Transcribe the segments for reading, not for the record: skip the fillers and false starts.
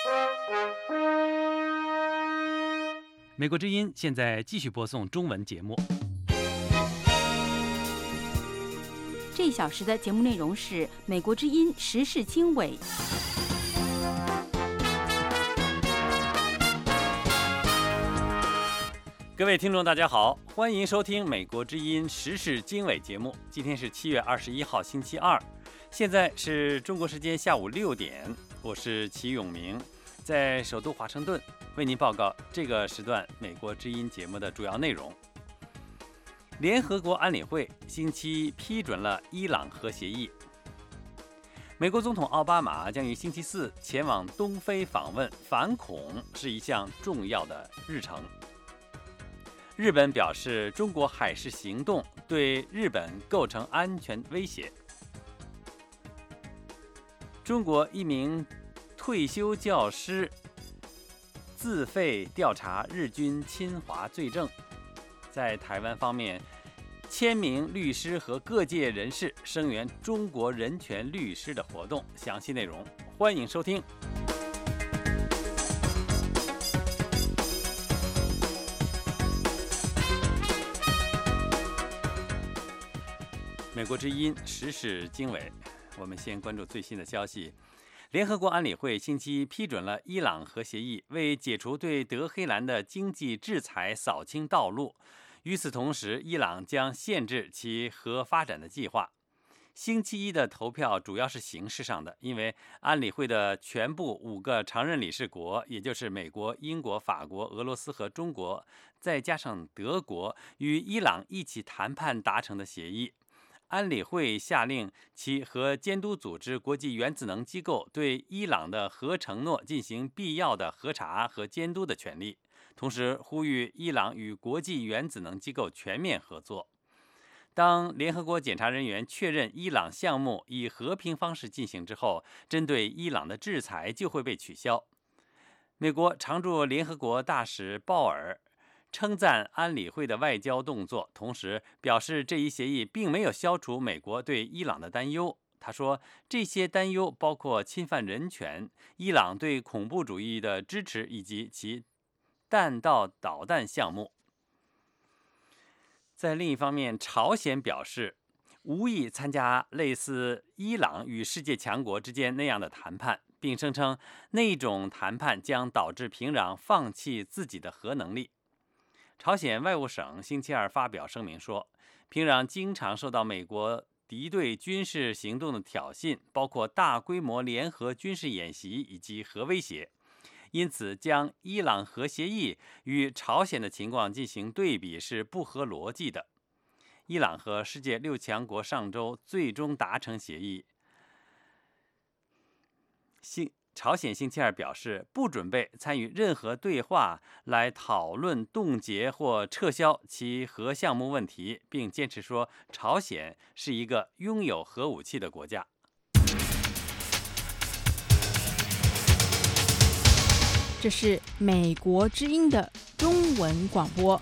美国之音现在继续播送中文节目。 这一小时的节目内容是美国之音时事经纬。 各位听众大家好，欢迎收听美国之音时事经纬节目。今天是7月21号星期二，现在是中国时间下午6点，我是齐永明，在首都华盛顿为您报告这个时段美国之音节目的主要内容。联合国安理会星期批准了伊朗核协议。美国总统奥巴马将于星期四前往东非访问，反恐是一项重要的日程。日本表示，中国海事行动对日本构成安全威胁。中国一名退休教师自费调查日军侵华罪证。在台湾方面，千名律师和各界人士声援中国人权律师的活动。详细内容欢迎收听。美国之音时事经纬，我们先关注最新的消息。联合国安理会星期批准了伊朗核协议，为解除对德黑兰的经济制裁扫清道路。与此同时，伊朗将限制其核发展的计划。星期一的投票主要是形式上的，因为安理会的全部5个常任理事国，也就是美国、英国、法国、俄罗斯和中国，再加上德国，与伊朗一起谈判达成的协议。安理会下令其核监督组织国际原子能机构对伊朗的核承诺进行必要的核查和监督的权利，同时呼吁伊朗与国际原子能机构全面合作。当联合国检查人员确认伊朗项目以和平方式进行之后，针对伊朗的制裁就会被取消。美国常驻联合国大使鲍尔称赞安理会的外交动作，同时表示这一协议并没有消除美国对伊朗的担忧。他说，这些担忧包括侵犯人权、伊朗对恐怖主义的支持以及其弹道导弹项目。在另一方面，朝鲜表示无意参加类似伊朗与世界强国之间那样的谈判，并声称那种谈判将导致平壤放弃自己的核能力。朝鲜外务省星期二发表声明说，平壤经常受到美国敌对军事行动的挑衅，包括大规模联合军事演习以及核威胁，因此将伊朗核协议与朝鲜的情况进行对比是不合逻辑的。伊朗和世界6强国上周最终达成协议。朝鲜星期二表示，不准备参与任何对话来讨论冻结或撤销其核项目问题，并坚持说朝鲜是一个拥有核武器的国家。 这是美国之音的中文广播。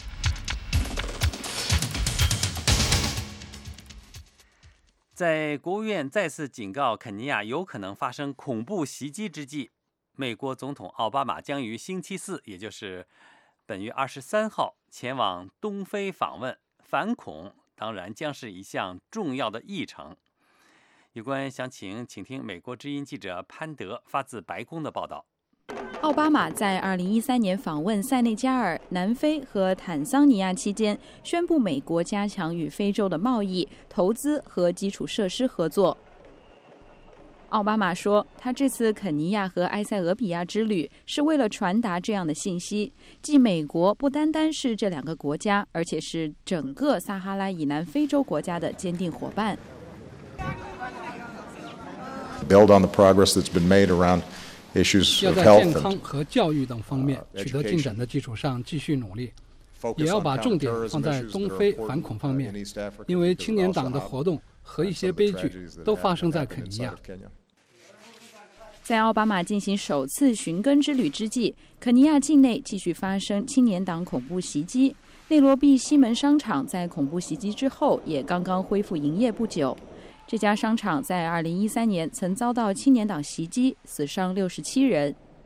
在国务院再次警告肯尼亚有可能发生恐怖袭击之际，美国总统奥巴马将于星期四，也就是本月23号前往东非访问，反恐当然将是一项重要的议程。有关详情，请听美国之音记者潘德发自白宫的报道。 奥巴马在2013年访问塞内加尔、南非和坦桑尼亚期间，宣布美国加强与非洲的贸易、投资和基础设施合作。奥巴马说，他这次肯尼亚和埃塞俄比亚之旅是为了传达这样的信息，即美国不单单是这2个国家，而且是整个撒哈拉以南非洲国家的坚定伙伴。 Build on the progress that's been made around issues 要 of 在 health 健康 and 和教育等方面取得进展的基础上继续努力，也要把重点放在东非反恐方面，因为青年党的活动和一些悲剧都发生在肯尼亚。 在奥巴马进行首次寻根之旅之际，肯尼亚境内继续发生青年党恐怖袭击。内罗毕西门商场在恐怖袭击之后也刚刚恢复营业不久。这家商场在2013年曾遭到青年党袭击，死伤67人。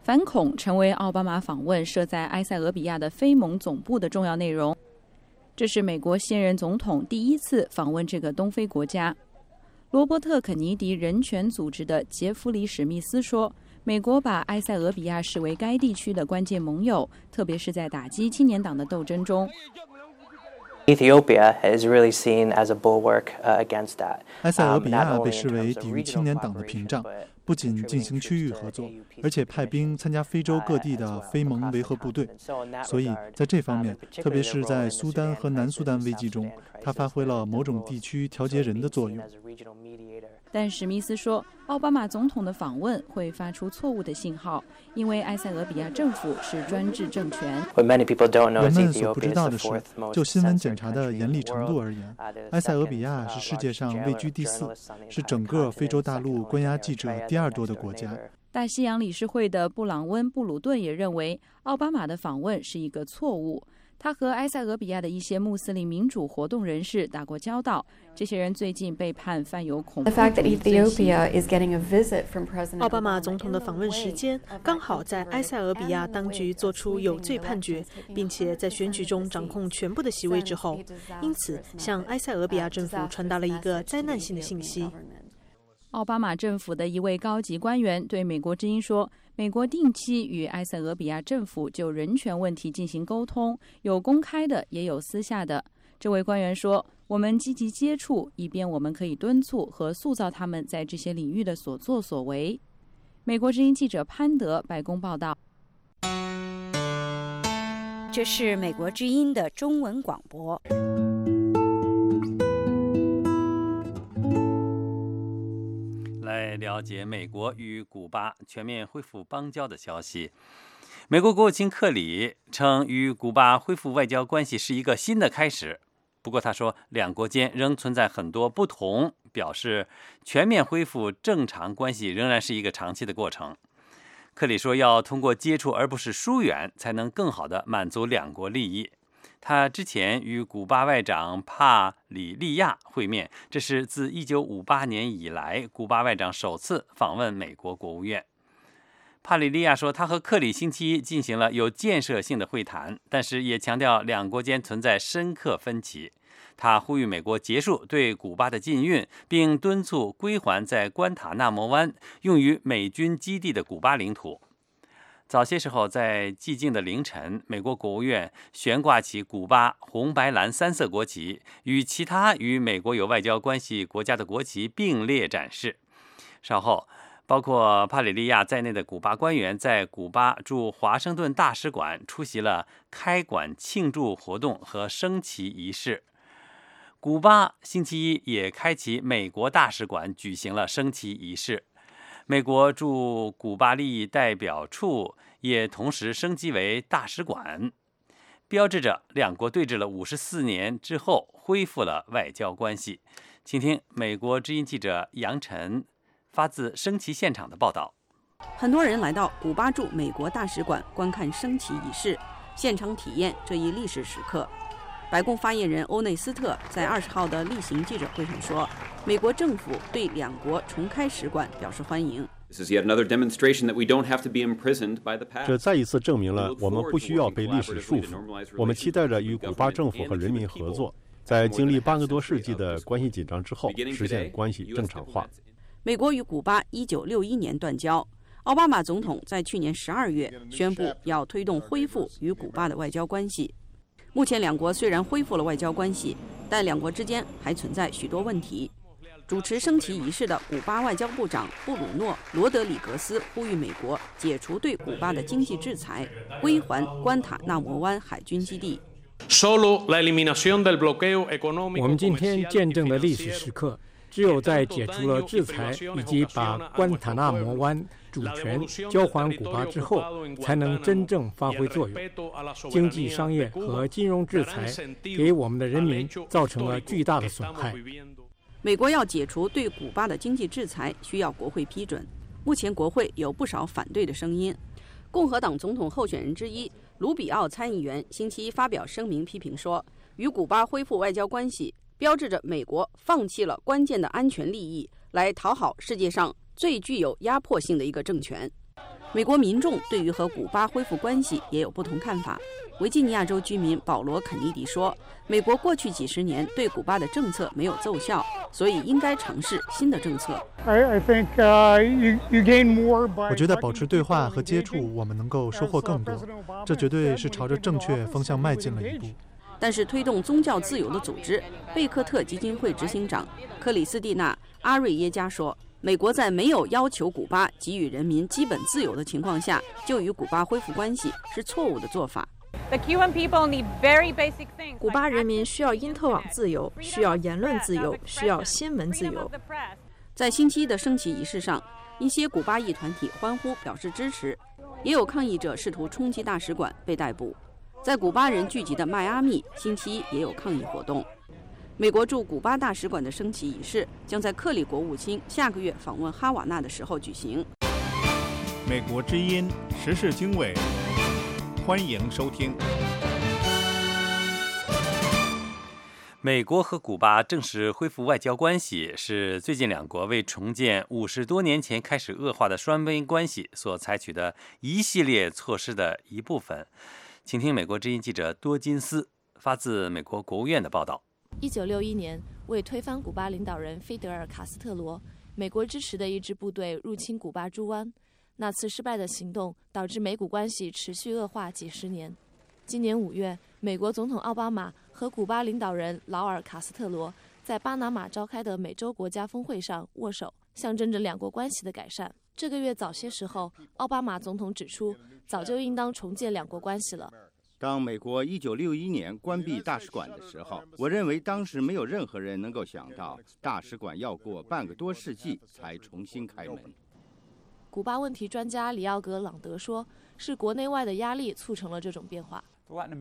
反恐成为奥巴马访问设在埃塞俄比亚的非盟总部的重要内容。这是美国现任总统第一次访问这个东非国家。罗伯特·肯尼迪人权组织的杰弗里·史密斯说，美国把埃塞俄比亚视为该地区的关键盟友，特别是在打击青年党的斗争中。 Ethiopia is really seen as a bulwark against that. 埃塞俄比亚被视为抵御青年党的屏障，不仅进行区域合作，而且派兵参加非洲各地的非盟维和部队。所以在这方面，特别是在苏丹和南苏丹危机中，它发挥了某种地区调节人的作用。 但史密斯说，奥巴马总统的访问会发出错误的信号，因为埃塞俄比亚政府是专制政权。 人们所不知道的是，就新闻检查的严厉程度而言，埃塞俄比亚是世界上位居第4，是整个非洲大陆关押记者第2多的国家。 大西洋理事会的布朗温·布鲁顿也认为，奥巴马的访问是一个错误。他和埃塞俄比亚的一些穆斯林民主活动人士打过交道，这些人最近被判犯有恐怖主义罪行。 奥巴马总统的访问时间刚好在埃塞俄比亚当局做出有罪判决，并且在选举中掌控全部的席位之后，因此向埃塞俄比亚政府传达了一个灾难性的信息。 奥巴马政府的一位高级官员对美国之音说，美国定期与埃塞俄比亚政府就人权问题进行沟通，有公开的也有私下的。这位官员说，我们积极接触，以便我们可以敦促和塑造他们在这些领域的所作所为。美国之音记者潘德白宫报道。 这是美国之音的中文广播。 来了解美国与古巴全面恢复邦交的消息。美国国务卿克里称，与古巴恢复外交关系是一个新的开始。不过他说，两国间仍存在很多不同，表示全面恢复正常关系仍然是一个长期的过程。克里说，要通过接触而不是疏远，才能更好地满足两国利益。他之前与古巴外长帕里利亚会面，这是自1958年以来古巴外长首次访问美国国务院。帕里利亚说，他和克里星期一进行了有建设性的会谈，但是也强调两国间存在深刻分歧。他呼吁美国结束对古巴的禁运，并敦促归还在关塔纳摩湾用于美军基地的古巴领土。早些时候，在寂静的凌晨，美国国务院悬挂起古巴红白蓝3色国旗，与其他与美国有外交关系国家的国旗并列展示。稍后，包括帕里利亚在内的古巴官员在古巴驻华盛顿大使馆出席了开馆庆祝活动和升旗仪式。古巴星期一也开启美国大使馆举行了升旗仪式。美国驻古巴利益代表处也同时升级为大使馆，标志着两国对峙了54年之后恢复了外交关系。请听美国之音记者杨晨发自升旗现场的报道。 很多人来到古巴驻美国大使馆观看升旗仪式，现场体验这一历史时刻。白宫发言人欧内斯特在20号的例行记者会上说，美国政府对两国重开使馆表示欢迎。 这再一次证明了我们不需要被历史束缚。我们期待着与古巴政府和人民合作，在经历半个多世纪的关系紧张之后，实现关系正常化。 美国与古巴1961年断交，奥巴马总统在去年12月宣布要推动恢复与古巴的外交关系。目前两国虽然恢复了外交关系，但两国之间还存在许多问题。主持升旗仪式的古巴外交部长布鲁诺·罗德里格斯呼吁美国解除对古巴的经济制裁，归还关塔纳摩湾海军基地。 我们今天见证的历史时刻，只有在解除了制裁以及把关塔纳摩湾主权交还古巴之后，才能真正发挥作用。经济、商业和金融制裁给我们的人民造成了巨大的损害。 美国要解除对古巴的经济制裁，需要国会批准。目前国会有不少反对的声音。共和党总统候选人之一卢比奥参议员星期一发表声明批评说，与古巴恢复外交关系标志着美国放弃了关键的安全利益，来讨好世界上最具有压迫性的一个政权。 美国民众对于和古巴恢复关系也有不同看法。维吉尼亚州居民保罗·肯尼迪说，美国过去几十年对古巴的政策没有奏效，所以应该尝试新的政策。 我觉得保持对话和接触，我们能够收获更多，这绝对是朝着正确方向迈进了一步。 但是推动宗教自由的组织贝克特基金会执行长克里斯蒂娜·阿瑞耶加说，美国在没有要求古巴给予人民基本自由的情况下就与古巴恢复关系是错误的做法。 古巴人民需要因特网自由，需要言论自由，需要新闻自由。 在星期一的升旗仪式上，一些古巴裔团体欢呼表示支持，也有抗议者试图冲击大使馆被逮捕。在古巴人聚集的迈阿密，星期一也有抗议活动。美国驻古巴大使馆的升旗仪式将在克里国务卿下个月访问哈瓦那的时候举行。 美国之音时事经纬，欢迎收听。 美国和古巴正式恢复外交关系，是最近两国为重建50多年前开始恶化的双边关系所采取的一系列措施的一部分。请听美国之音记者多金斯发自美国国务院的报道。 1961年，为推翻古巴领导人菲德尔·卡斯特罗，美国支持的一支部队入侵古巴猪湾。那次失败的行动导致美古关系持续恶化几十年。今年5月，美国总统奥巴马和古巴领导人劳尔·卡斯特罗在巴拿马召开的美洲国家峰会上握手，象征着两国关系的改善。这个月早些时候，奥巴马总统指出，早就应当重建两国关系了。 当美国1961年关闭大使馆的时候，我认为当时没有任何人能够想到大使馆要过半个多世纪才重新开门。 古巴问题专家里奥格朗德说，是国内外的压力促成了这种变化。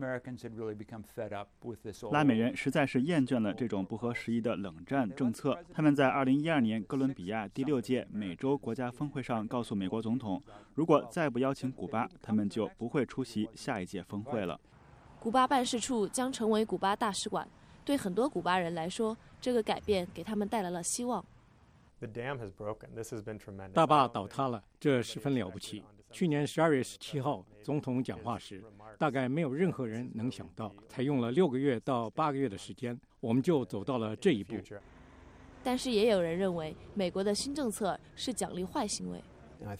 拉美人实在是厌倦了这种不合时宜的冷战政策。他们在2012年哥伦比亚第6届美洲国家峰会上告诉美国总统，如果再不邀请古巴，他们就不会出席下一届峰会了。 古巴办事处将成为古巴大使馆，对很多古巴人来说，这个改变给他们带来了希望。 大坝倒塌了，这十分了不起。去年12月17号总统讲话时，大概没有任何人能想到，才用了6个月到8个月的时间，我们就走到了这一步。 但是也有人认为，美国的新政策是奖励坏行为。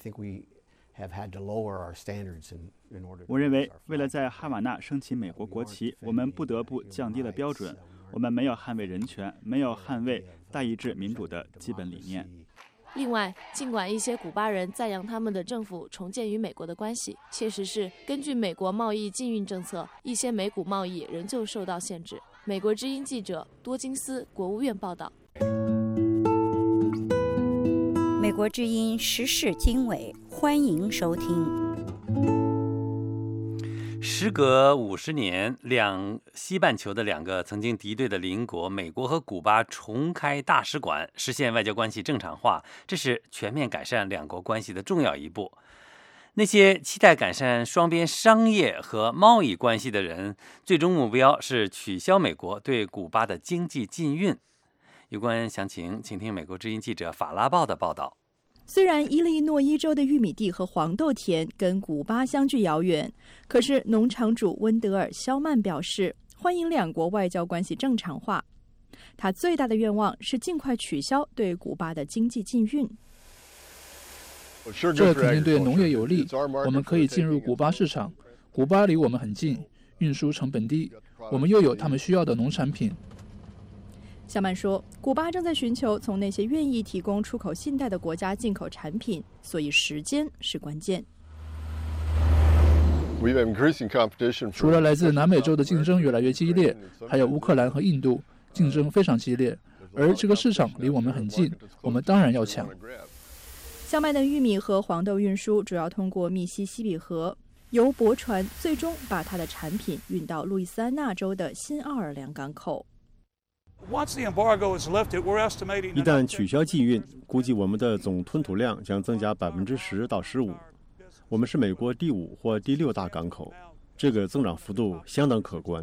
我认为，为了在哈瓦那升起美国国旗，我们不得不降低了标准。我们没有捍卫人权，没有捍卫大一致民主的基本理念。 另外，尽管一些古巴人赞扬他们的政府重建与美国的关系，切实是根据美国贸易禁运政策，一些美古贸易仍旧受到限制。美国之音记者多金斯，国务院报道。 美国之音时事经纬，欢迎收听。 时隔50年，西半球的两个曾经敌对的邻国美国和古巴重开大使馆，实现外交关系正常化，这是全面改善两国关系的重要一步。那些期待改善双边商业和贸易关系的人，最终目标是取消美国对古巴的经济禁运。有关详情，请听美国之音记者法拉报的报道。 虽然伊利诺伊州的玉米地和黄豆田跟古巴相距遥远，可是农场主温德尔·肖曼表示，欢迎两国外交关系正常化。他最大的愿望是尽快取消对古巴的经济禁运。 这肯定对农业有利，我们可以进入古巴市场，古巴离我们很近，运输成本低，我们又有他们需要的农产品。 肖曼说，古巴正在寻求从那些愿意提供出口信贷的国家进口产品，所以时间是关键。 除了来自南美洲的竞争越来越激烈，还有乌克兰和印度，竞争非常激烈，而这个市场离我们很近，我们当然要抢。 肖曼的玉米和黄豆运输主要通过密西西比河，由驳船最终把他的产品运到路易斯安那州的新奥尔良港口。 一旦取消禁运，估计我们的总吞吐量将增加10%到15%。我们是美国第5或第6大港口，这个增长幅度相当可观。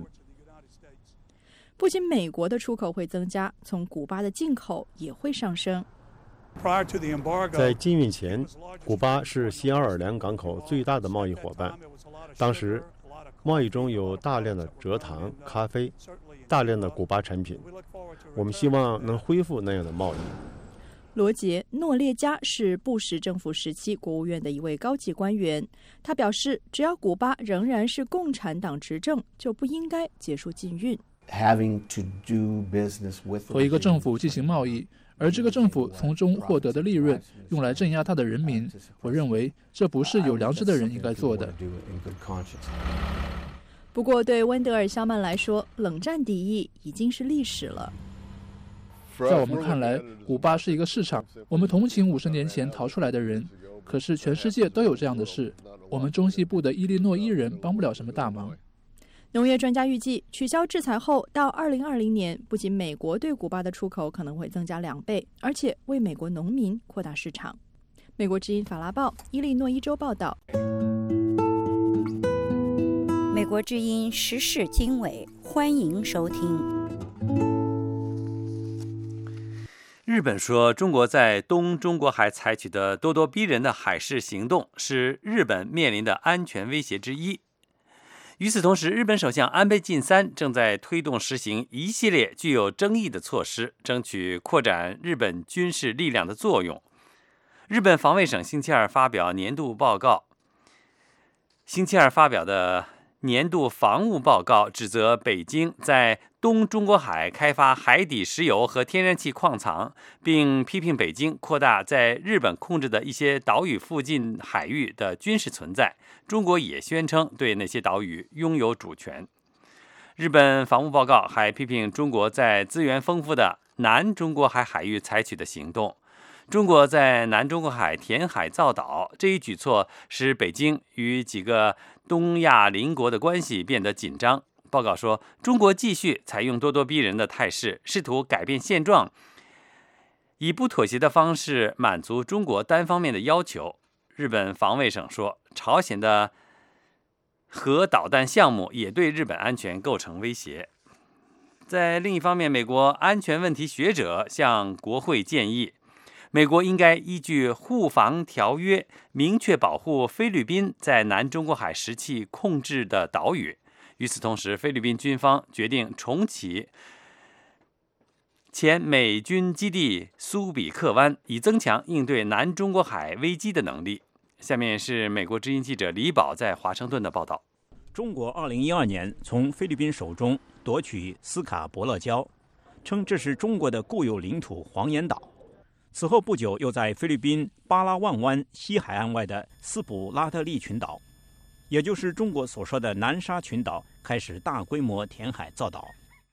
不仅美国的出口会增加，从古巴的进口也会上升。 在禁运前，古巴是西奥尔良港口最大的贸易伙伴。当时，贸易中有大量的蔗糖、咖啡，大量的古巴产品。我们希望能恢复那样的贸易。 罗杰·诺列加是布什政府时期国务院的一位高级官员。他表示，只要古巴仍然是共产党执政，就不应该结束禁运。 和一个政府进行贸易，而这个政府从中获得的利润用来镇压他的人民，我认为这不是有良知的人应该做的。 不过，对温德尔·肖曼来说，冷战敌意已经是历史了。 在我们看来，古巴是一个市场，我们同情50年前逃出来的人，可是全世界都有这样的事，我们中西部的伊利诺伊人帮不了什么大忙。 农业专家预计，取消制裁后到2020年，不仅美国对古巴的出口可能会增加2倍，而且为美国农民扩大市场。美国之音法拉报伊利诺伊州报道。 美国之音时事经纬，欢迎收听。 日本说，中国在东中国海采取的咄咄逼人的海事行动是日本面临的安全威胁之一。与此同时，日本首相安倍晋三正在推动实行一系列具有争议的措施，争取扩展日本军事力量的作用。日本防卫省星期二发表年度报告，的年度防务报告指责北京在东中国海开发海底石油和天然气矿藏，并批评北京扩大在日本控制的一些岛屿附近海域的军事存在。中国也宣称对那些岛屿拥有主权。日本防务报告还批评中国在资源丰富的南中国海海域采取的行动。中国在南中国海填海造岛，这一举措使北京与几个东亚邻国的关系变得紧张。报告说，中国继续采用咄咄逼人的态势，试图改变现状，以不妥协的方式满足中国单方面的要求。日本防卫省说，朝鲜的核导弹项目也对日本安全构成威胁。在另一方面，美国安全问题学者向国会建议，美国应该依据互防条约明确保护菲律宾在南中国海实际控制的岛屿。与此同时，菲律宾军方决定重启前美军基地苏比克湾，以增强应对南中国海危机的能力。下面是美国之音记者李宝在华盛顿的报道。 中国2012年从菲律宾手中夺取斯卡伯勒礁，称这是中国的固有领土黄岩岛。此后不久，又在菲律宾巴拉望湾西海岸外的斯普拉特利群岛，也就是中国所说的南沙群岛，开始大规模填海造岛。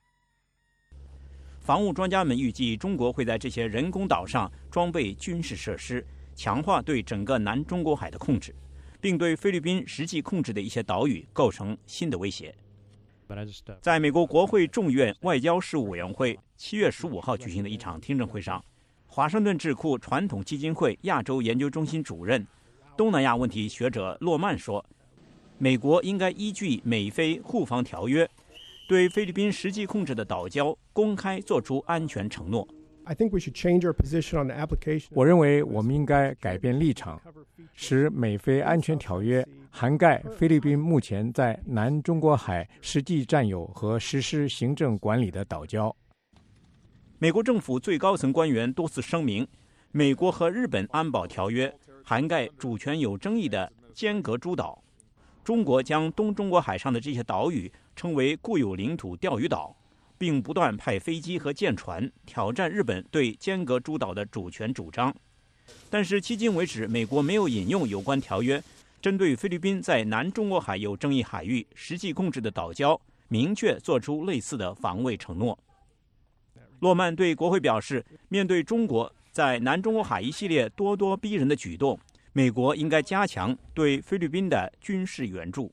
防务专家们预计，中国会在这些人工岛上装备军事设施，强化对整个南中国海的控制，并对菲律宾实际控制的一些岛屿构成新的威胁。在美国国会众议院外交事务委员会7月15号举行的一场听证会上，华盛顿智库传统基金会亚洲研究中心主任、东南亚问题学者洛曼说，美国应该依据美菲互防条约，对菲律宾实际控制的岛礁公开做出安全承诺。 我认为我们应该改变立场，使美菲安全条约涵盖菲律宾目前在南中国海实际占有和实施行政管理的岛礁。 美国政府最高层官员多次声明，美国和日本安保条约涵盖主权有争议的尖阁诸岛。中国将东中国海上的这些岛屿称为固有领土钓鱼岛，并不断派飞机和舰船挑战日本对尖阁诸岛的主权主张。但是迄今为止，美国没有引用有关条约，针对菲律宾在南中国海有争议海域实际控制的岛礁，明确做出类似的防卫承诺。洛曼对国会表示，面对中国在南中国海一系列咄咄逼人的举动，美国应该加强对菲律宾的军事援助。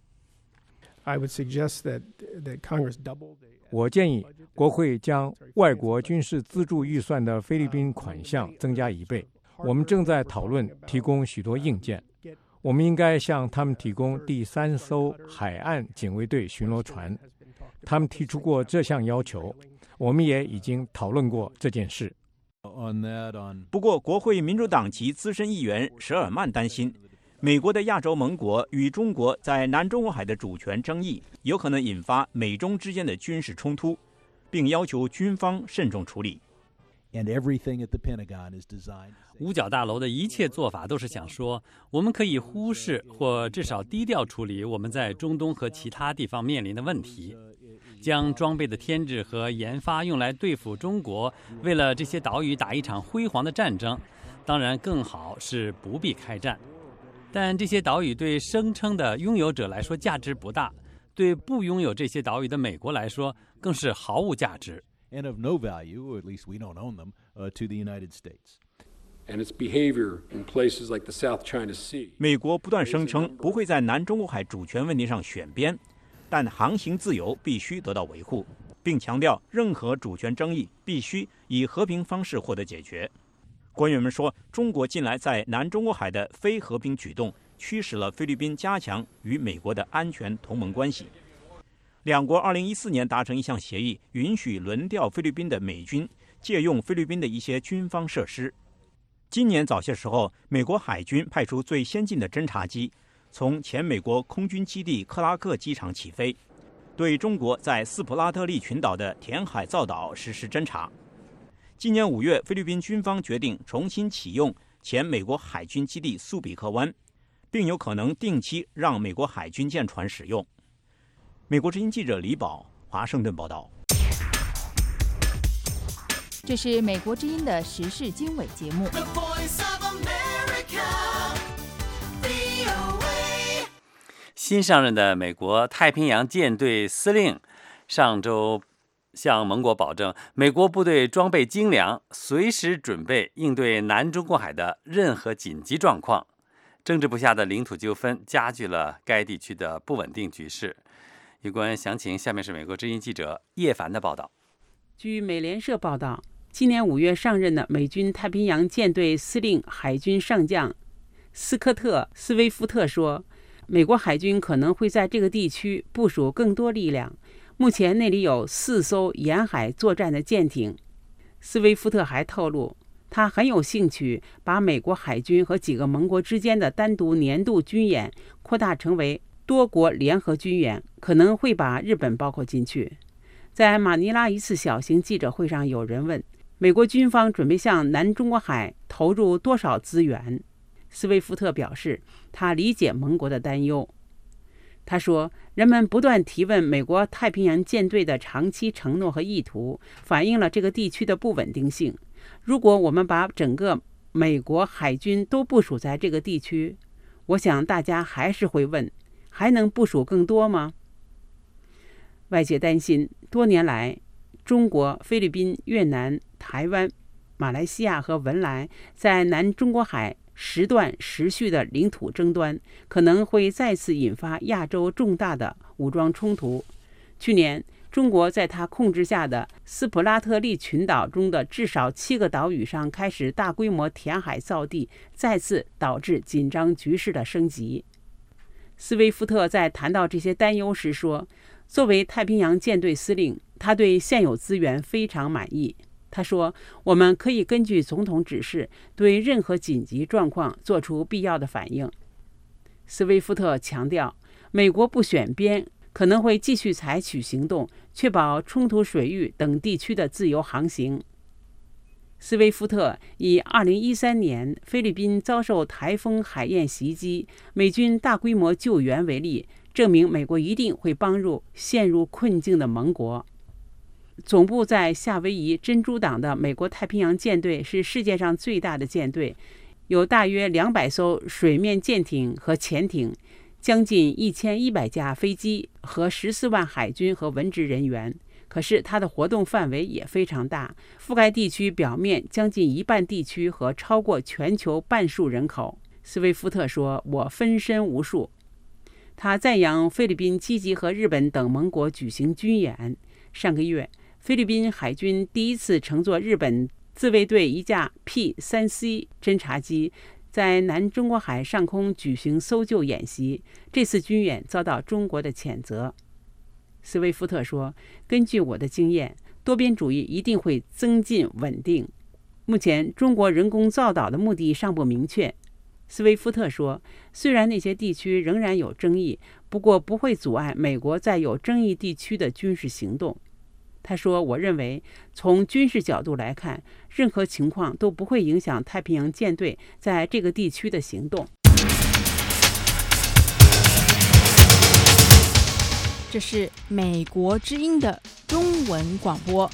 我建议国会将外国军事资助预算的菲律宾款项增加1倍。我们正在讨论提供许多硬件，我们应该向他们提供第3艘海岸警卫队巡逻船。他们提出过这项要求，我们也已经讨论过这件事。 不过，国会民主党籍资深议员舍尔曼担心，美国的亚洲盟国与中国在南中国海的主权争议有可能引发美中之间的军事冲突，并要求军方慎重处理。 五角大楼的一切做法都是想说，我们可以忽视或至少低调处理我们在中东和其他地方面临的问题，将装备的添置和研发用来对付中国，为了这些岛屿打一场辉煌的战争。当然，更好是不必开战。但这些岛屿对声称的拥有者来说价值不大，对不拥有这些岛屿的美国来说更是毫无价值。 And of no value, or at least we don't own them, to the United States. And its behavior in places like the South China Sea. 美国不断声称不会在南中国海主权问题上选边，但航行自由必须得到维护，并强调任何主权争议必须以和平方式获得解决。官员们说，中国近来在南中国海的非和平举动驱使了菲律宾加强与美国的安全同盟关系。两国2014年达成一项协议，允许轮调菲律宾的美军借用菲律宾的一些军方设施。今年早些时候，美国海军派出最先进的侦察机，从前美国空军基地克拉克机场起飞，对中国在斯普拉特利群岛的填海造岛实施侦察。今年5月，菲律宾军方决定重新启用前美国海军基地苏比克湾，并有可能定期让美国海军舰船使用。美国之音记者李宝，华盛顿报道。 这是美国之音的时事经纬节目。 新上任的美国太平洋舰队司令上周向盟国保证，美国部队装备精良，随时准备应对南中国海的任何紧急状况。政治不下的领土纠纷加剧了该地区的不稳定局势。有关详情，下面是美国之音记者叶凡的报道。 据美联社报道，今年5月上任的美军太平洋舰队司令海军上将斯科特·斯威夫特说，美国海军可能会在这个地区部署更多力量。目前那里有4艘沿海作战的舰艇。斯威夫特还透露，他很有兴趣把美国海军和几个盟国之间的单独年度军演扩大成为多国联合军演，可能会把日本包括进去。在马尼拉一次小型记者会上，有人问美国军方准备向南中国海投入多少资源。斯威夫特表示，他理解盟国的担忧。他说，人们不断提问美国太平洋舰队的长期承诺和意图，反映了这个地区的不稳定性。如果我们把整个美国海军都部署在这个地区，我想大家还是会问，还能部署更多吗？外界担心，多年来，中国、菲律宾、越南、台湾、马来西亚和文莱在南中国海时断时续的领土争端，可能会再次引发亚洲重大的武装冲突。去年，中国在它控制下的斯普拉特利群岛中的至少7个岛屿上开始大规模填海造地，再次导致紧张局势的升级。斯威夫特在谈到这些担忧时说，作为太平洋舰队司令，他对现有资源非常满意。他说，我们可以根据总统指示，对任何紧急状况做出必要的反应。斯威夫特强调，美国不选边，可能会继续采取行动，确保冲突水域等地区的自由航行。斯威夫特以2013年菲律宾遭受台风海燕袭击，美军大规模救援为例，证明美国一定会帮助陷入困境的盟国。总部在夏威夷珍珠港的美国太平洋舰队是世界上最大的舰队，有大约200艘水面舰艇和潜艇，将近1100架飞机和14万海军和文职人员。可是它的活动范围也非常大，覆盖地区表面将近1半地区和超过全球半数人口。斯威夫特说，我分身无数。他赞扬菲律宾积极和日本等盟国举行军演。上个月，菲律宾海军第一次乘坐日本自卫队一架 P-3C 侦察机在南中国海上空举行搜救演习，这次军演遭到中国的谴责。斯威夫特说，根据我的经验，多边主义一定会增进稳定。 目前，中国人工造岛的目的尚不明确。斯威夫特说，虽然那些地区仍然有争议，不过不会阻碍美国在有争议地区的军事行动。他说，我认为从军事角度来看，任何情况都不会影响太平洋舰队在这个地区的行动。 这是美国之音的中文广播。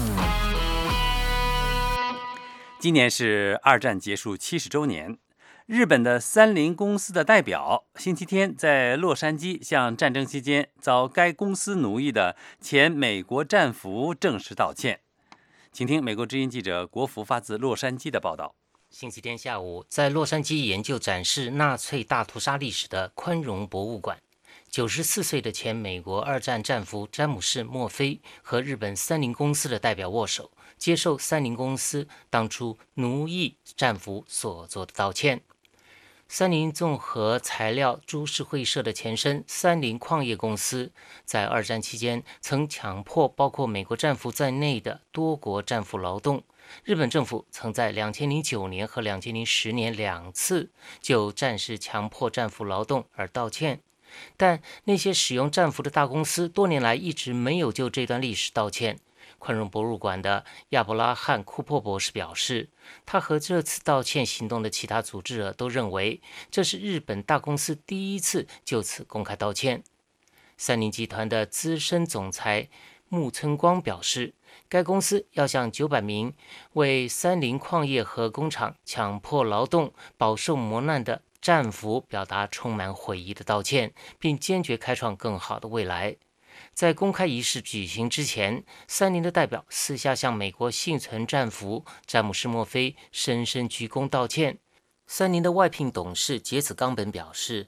今年是二战结束70周年。日本的三菱公司的代表星期天在洛杉矶向战争期间遭该公司奴役的前美国战俘正式道歉。请听美国之音记者国福发自洛杉矶的报道。 星期天下午，在洛杉矶研究展示纳粹大屠杀历史的宽容博物馆，94岁的前美国二战战俘詹姆士·墨菲和日本三菱公司的代表握手，接受三菱公司当初奴役战俘所做的道歉。三菱综合材料株式会社的前身三菱矿业公司，在二战期间曾强迫包括美国战俘在内的多国战俘劳动。日本政府曾在2009年和2010年2次就战时强迫战俘劳动而道歉，但那些使用战俘的大公司多年来一直没有就这段历史道歉。宽容博物馆的亚伯拉罕·库珀博士表示，他和这次道歉行动的其他组织者都认为，这是日本大公司第一次就此公开道歉。三菱集团的资深总裁木村光表示，该公司要向900名为三菱矿业和工厂强迫劳动饱受磨难的战俘表达充满悔意的道歉，并坚决开创更好的未来。在公开仪式举行之前，三菱的代表私下向美国幸存战俘詹姆士·墨菲深深鞠躬道歉。三菱的外聘董事杰子·冈本表示，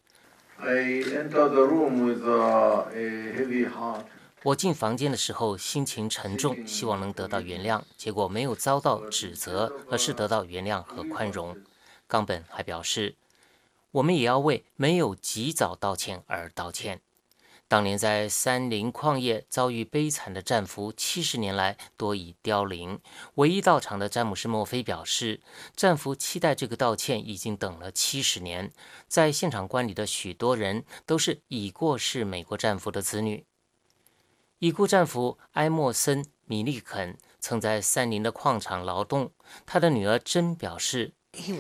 我进房间的时候心情沉重，希望能得到原谅，结果没有遭到指责，而是得到原谅和宽容。冈本还表示，我们也要为没有及早道歉而道歉。当年在三菱矿业遭遇悲惨的战俘70年来多已凋零，唯一到场的詹姆士·墨菲表示，战俘期待这个道歉已经等了70年。在现场观礼的许多人都是已过世美国战俘的子女。已故战俘埃默森·米利肯曾在三菱的矿场劳动，他的女儿珍表示，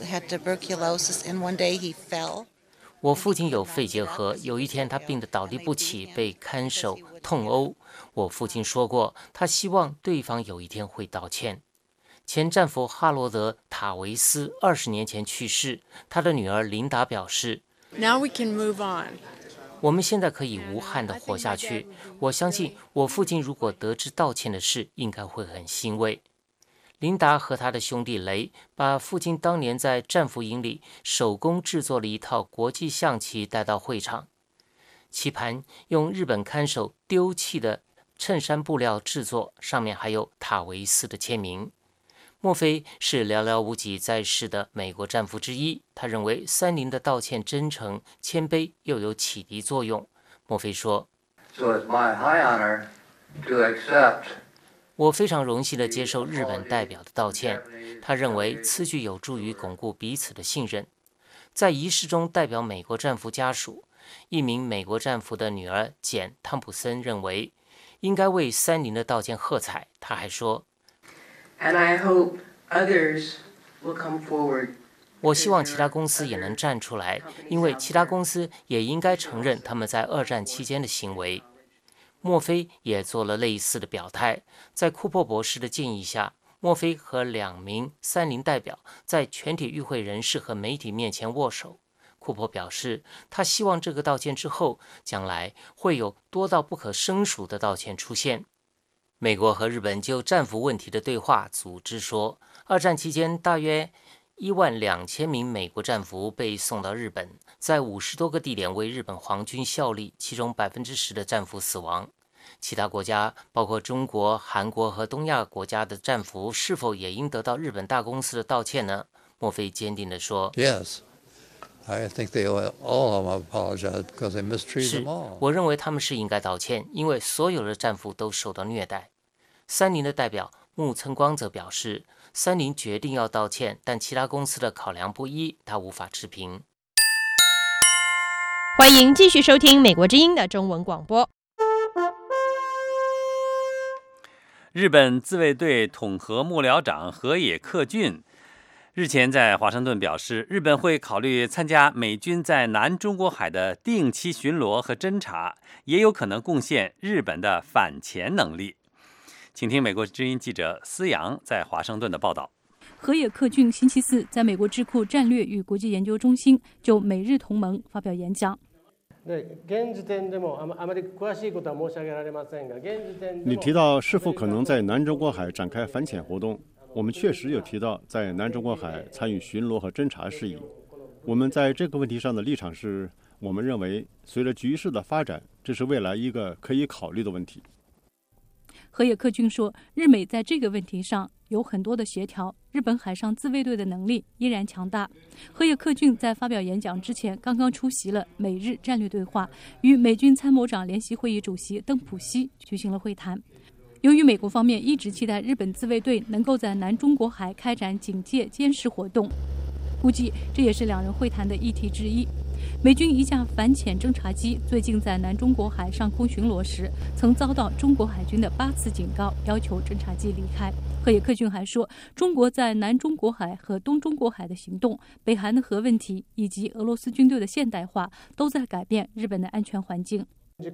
我父亲有肺结核，有一天他病得倒地不起，被看守痛殴。我父亲说过，他希望对方有一天会道歉。前战俘哈罗德·塔维斯20年前去世，他的女儿琳达表示， Now we can move on. 我们现在可以无憾地活下去。我相信我父亲如果得知道歉的事，应该会很欣慰。琳达和他的兄弟雷把父亲当年在战俘营里手工制作了一套国际象棋带到会场，棋盘用日本看守丢弃的衬衫布料制作，上面还有塔维斯的签名。墨菲是寥寥无几在世的美国战俘之一，他认为三菱的道歉真诚、谦卑又有启迪作用。墨菲说， So it's my high honor to accept 我非常荣幸地接受日本代表的道歉，他认为此举有助于巩固彼此的信任。在仪式中，代表美国战俘家属，一名美国战俘的女儿简·汤普森认为应该为三菱的道歉喝彩。他还说， And I hope others will come forward. 我希望其他公司也能站出来，因为其他公司也应该承认他们在二战期间的行为。墨菲也做了类似的表态，在库珀博士的建议下，墨菲和2名三菱代表在全体与会人士和媒体面前握手。库珀表示，他希望这个道歉之后，将来会有多到不可胜数的道歉出现。美国和日本就战俘问题的对话组织说，二战期间大约12000名美国战俘被送到日本，在50多个地点为日本皇军效力，其中10%的战俘死亡。其他国家，包括中国、韩国和东亚国家的战俘，是否也应得到日本大公司的道歉呢？墨菲坚定地说 Yes, I think they all of them apologize because they mistreated them all. 我认为他们是应该道歉，因为所有的战俘都受到虐待。三菱的代表木村光则表示， 三菱决定要道歉，但其他公司的考量不一，他无法置评。 欢迎继续收听美国之音的中文广播。 日本自卫队统合幕僚长河野克俊日前在华盛顿表示，日本会考虑参加美军在南中国海的定期巡逻和侦察，也有可能贡献日本的反潜能力。请听美国之音记者思阳在华盛顿的报道。 河野克俊星期四在美国智库战略与国际研究中心就美日同盟发表演讲。 你提到是否可能在南中国海展开反潜活动，我们确实有提到在南中国海参与巡逻和侦察事宜。我们在这个问题上的立场是，我们认为随着局势的发展，这是未来一个可以考虑的问题。 河野克俊说，日美在这个问题上有很多的协调，日本海上自卫队的能力依然强大。河野克俊在发表演讲之前，刚刚出席了美日战略对话，与美军参谋长联席会议主席邓普西举行了会谈。由于美国方面一直期待日本自卫队能够在南中国海开展警戒监视活动，估计这也是两人会谈的议题之一。美军一架反潜侦察机最近在南中国海上空巡逻时，曾遭到中国海军的8次警告，要求侦察机离开。河野克俊还说，中国在南中国海和东中国海的行动、北韩的核问题以及俄罗斯军队的现代化，都在改变日本的安全环境。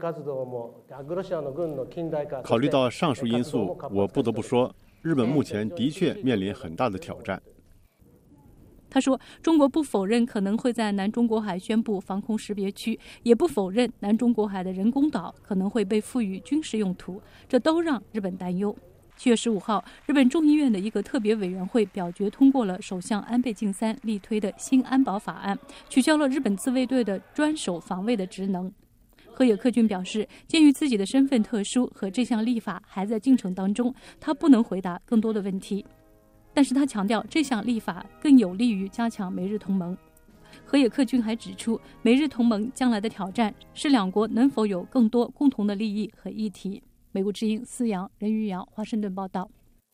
考虑到上述因素，我不得不说，日本目前的确面临很大的挑战。 他说，中国不否认可能会在南中国海宣布防空识别区，也不否认南中国海的人工岛可能会被赋予军事用途，这都让日本担忧。7月15号，日本众议院的一个特别委员会表决通过了首相安倍晋三力推的新安保法案，取消了日本自卫队的专守防卫的职能。河野克俊表示，鉴于自己的身份特殊和这项立法还在进程当中，他不能回答更多的问题。但是他强调，这项立法更有利于加强美日同盟。河野克俊还指出，美日同盟将来的挑战是两国能否有更多共同的利益和议题。美国之音思阳、任玉阳，华盛顿报道。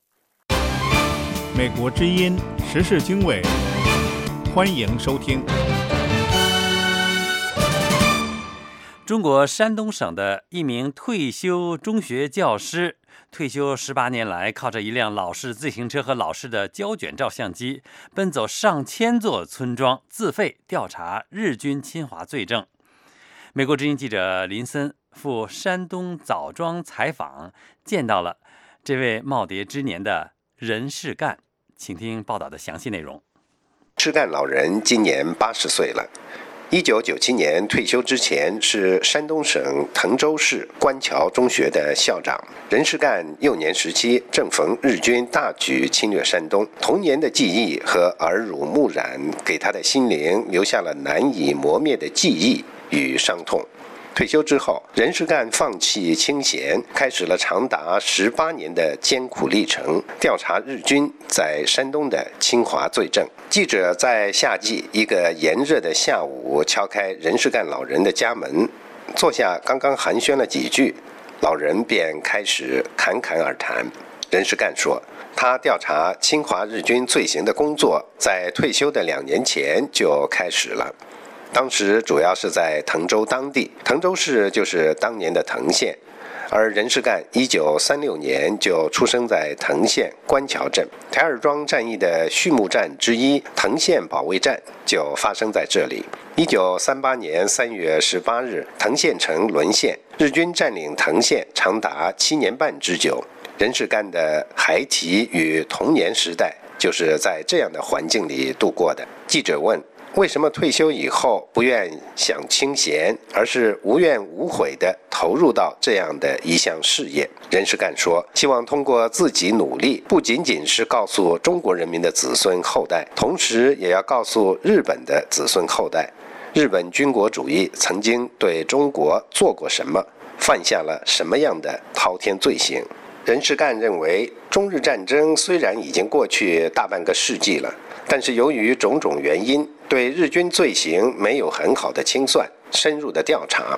美国之音时事经纬，欢迎收听。 中国山东省的一名退休中学教师，退休18年来，靠着一辆老式自行车和老式的胶卷照相机，奔走上千座村庄，自费调查日军侵华罪证。美国之音记者林森赴山东枣庄采访，见到了这位耄耋之年的任世干，请听报道的详细内容。 世干老人今年80岁了。1997年退休之前是山东省滕州市官桥中学的校长。任世干幼年时期正逢日军大举侵略山东，童年的记忆和耳濡目染给他的心灵留下了难以磨灭的记忆与伤痛。退休之后，任世干放弃清闲，开始了长达18年的艰苦历程，调查日军在山东的侵华罪证。记者在夏季一个炎热的下午敲开任世干老人的家门，坐下刚刚寒暄了几句，老人便开始侃侃而谈。任世干说，他调查侵华日军罪行的工作在退休的2年前就开始了。当时主要是在滕州当地，滕州市就是当年的滕县，而任世干1936年就出生在滕县官桥镇。台儿庄战役的序幕战之一滕县保卫战就发生在这里。1938年3月18日，滕县城沦陷，日军占领滕县长达7年半之久。任世干的孩提与童年时代就是在这样的环境里度过的。记者问，为什么退休以后不愿享清闲，而是无怨无悔地投入到这样的一项事业？任世干说，希望通过自己努力，不仅仅是告诉中国人民的子孙后代，同时也要告诉日本的子孙后代，日本军国主义曾经对中国做过什么，犯下了什么样的滔天罪行。任世干认为，中日战争虽然已经过去大半个世纪了，但是由于种种原因，对日军罪行没有很好的清算、深入的调查。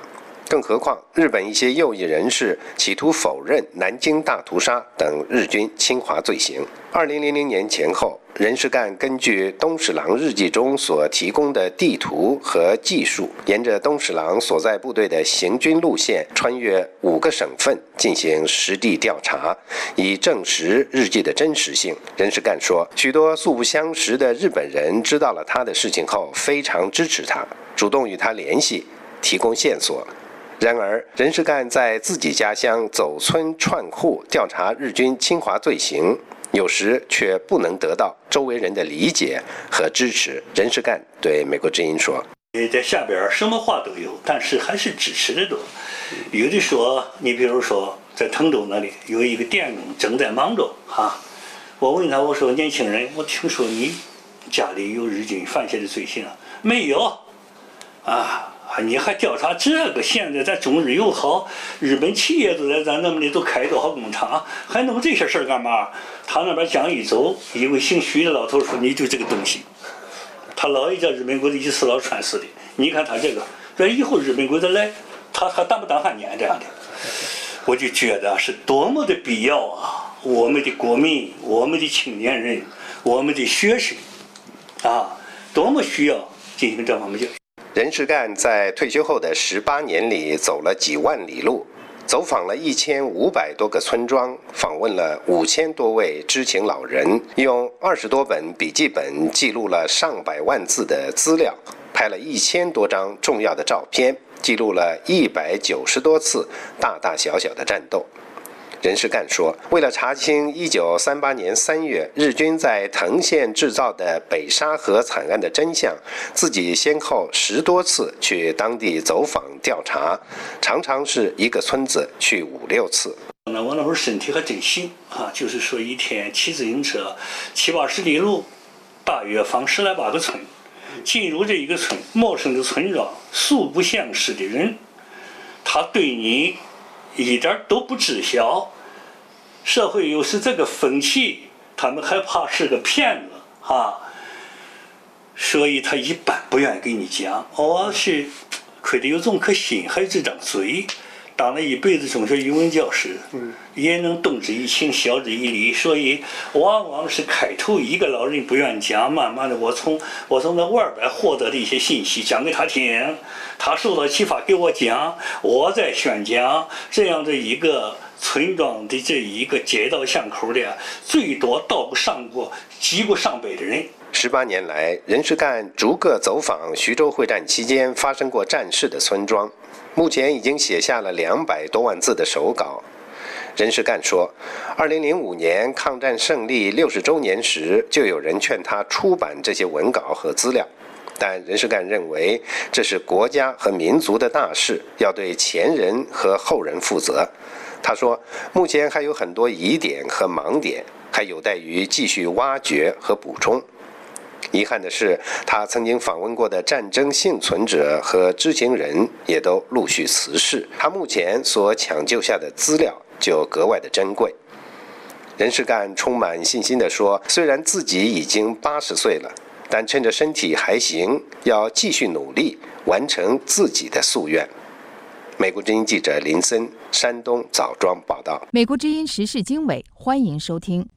更何况，日本一些右翼人士企图否认南京大屠杀等日军侵华罪行。2000年前后，任士干根据东史郎日记中所提供的地图和技术，沿着东史郎所在部队的行军路线，穿越5个省份进行实地调查，以证实日记的真实性。任士干说，许多素不相识的日本人知道了他的事情后，非常支持他，主动与他联系，提供线索。然而，任士干在自己家乡走村串户调查日军侵华罪行，有时却不能得到周围人的理解和支持。任士干对美国之音说：“ 在下边什么话都有，但是还是支持的多。有的说，你比如说在滕州那里有一个电工正在忙着哈，我问他，我说年轻人，我听说你家里有日军犯下的罪行啊？没有啊。”你还调查这个？现在咱中日友好，日本企业都在咱那么的都开多少工厂，还弄这些事儿干嘛？他那边讲一走，一位姓徐的老头说：“你就这个东西。”他老爷叫日本鬼子一死老传死的。你看他这个，这以后日本鬼子来，他还当不当汉奸这样的？我就觉得是多么的必要啊！我们的国民，我们的青年人，我们的学生，啊，多么需要进行这方面教育。 任士干在退休后的18年里走了几万里路，走访了1500多个村庄，访问了5000多位知情老人，用20多本笔记本记录了上百万字的资料，拍了1000多张重要的照片，记录了190多次大大小小的战斗。任士干说，为了查清1938年3月日军在藤县制造的北沙河惨案的真相，自己先后10多次去当地走访调查，常常是一个村子去5、6次。 我那会儿身体还真行啊，就是说一天骑自行车70、80里路，大约访10来8个村，进入这一个村，陌生的村庄，素不相识的人，他对你一点都不知晓，社会又是这个风气，他们害怕是个骗子啊，所以他一般不愿意给你讲。我是亏得有这么颗心，还有这张嘴，当了一辈子中学语文教师，也能动之以情，晓之以理，所以往往是开头一个老人不愿意讲，慢慢的我从那外边获得的一些信息讲给他听，他受到启发给我讲，我再宣讲，这样的一个村庄的这一个街道巷口的，最多到不上过几个上百的人。 18年来，任士干逐个走访徐州会战期间发生过战事的村庄，目前已经写下了200多万字的手稿。任士干说，2005年抗战胜利60周年时，就有人劝他出版这些文稿和资料，但任士干认为这是国家和民族的大事，要对前人和后人负责。他说，目前还有很多疑点和盲点，还有待于继续挖掘和补充。遗憾的是，他曾经访问过的战争幸存者和知情人也都陆续辞世，他目前所抢救下的资料就格外的珍贵。任士干充满信心地说，虽然自己已经80岁了，但趁着身体还行，要继续努力，完成自己的夙愿。美国之音记者林森，山东枣庄报道。 美国之音时事经纬，欢迎收听。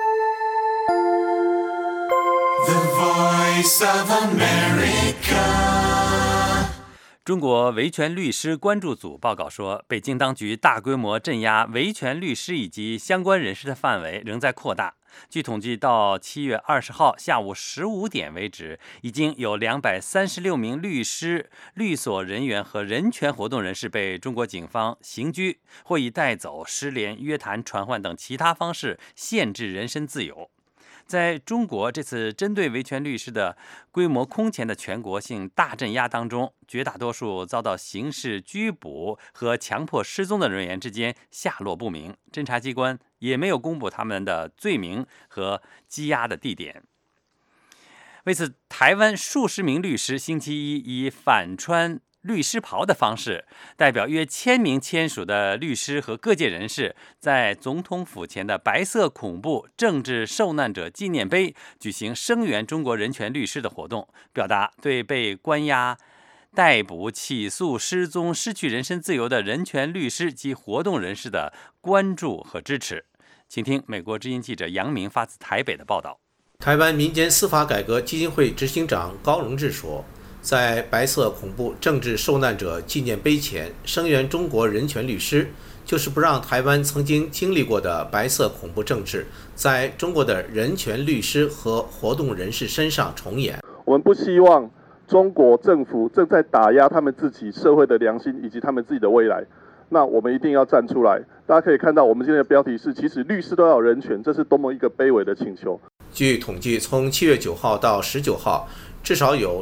The Voice of America。 中国维权律师关注组报告说，北京当局大规模镇压维权律师以及相关人士的范围仍在扩大。据统计，到7月20号下午15点为止，已经有236名律师、律所人员和人权活动人士被中国警方刑拘，或以带走、失联、约谈、传唤等其他方式限制人身自由。在中国这次针对维权律师的规模空前的全国性大镇压当中，绝大多数遭到刑事拘捕和强迫失踪的人员之间下落不明，侦查机关也没有公布他们的罪名和羁押的地点。为此，台湾数十名律师星期一以反穿律师袍的方式，代表约1000名签署的律师和各界人士，在总统府前的白色恐怖政治受难者纪念碑举行声援中国人权律师的活动，表达对被关押逮捕、起诉失踪、失去人身自由的人权律师及活动人士的关注和支持。请听美国之音记者杨明发自台北的报道。 台湾民间司法改革基金会执行长高荣志说，在白色恐怖政治受难者纪念碑前声援中国人权律师，就是不让台湾曾经经历过的白色恐怖政治在中国的人权律师和活动人士身上重演。 我们不希望中国政府正在打压他们自己社会的良心以及他们自己的未来，那我们一定要站出来。大家可以看到，我们今天的标题是其实律师都要有人权，这是多么一个卑微的请求。 据统计，从7月9号到19号，至少有